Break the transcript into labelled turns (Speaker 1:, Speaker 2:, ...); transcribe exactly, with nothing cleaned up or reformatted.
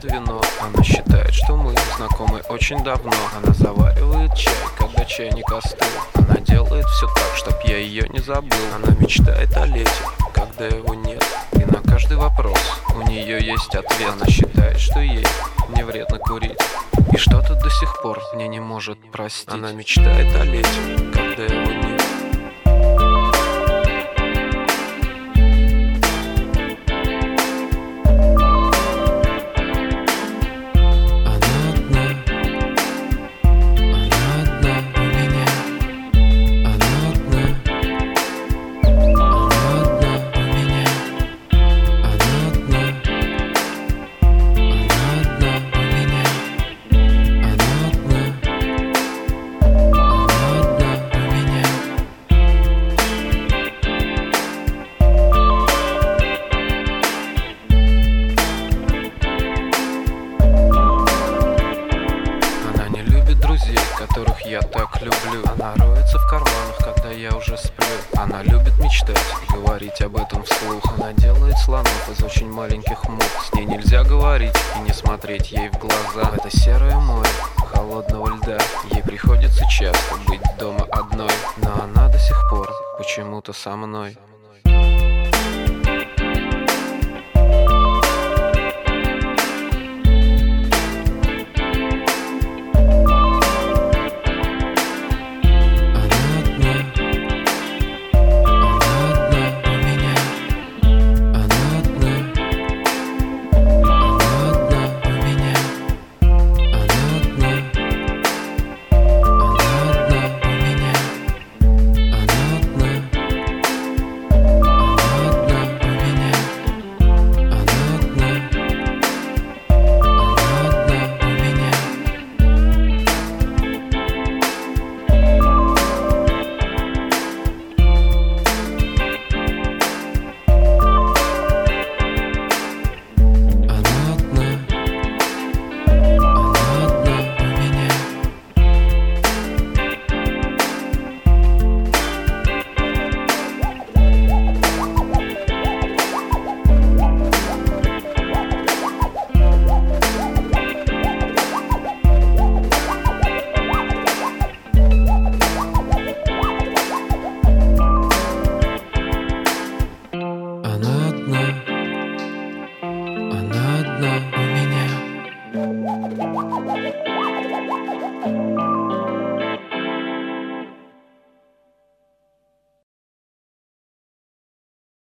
Speaker 1: вино. Она считает, что мы знакомы очень давно. Она заваривает чай, когда чайник остыл. Она делает все так, чтоб я ее не забыл. Она мечтает о лете, когда его нет. И на каждый вопрос у нее есть ответ. Она считает, что ей не вредно курить, и что-то до сих пор мне не может простить. Она мечтает о лете, когда его нет. Которых я так люблю. Она роется в карманах, когда я уже сплю. Она любит мечтать и говорить об этом вслух. Она делает слонов из очень маленьких мух. С ней нельзя говорить и не смотреть ей в глаза. Это серое море холодного льда. Ей приходится часто быть дома одной, но она до сих пор почему-то со мной.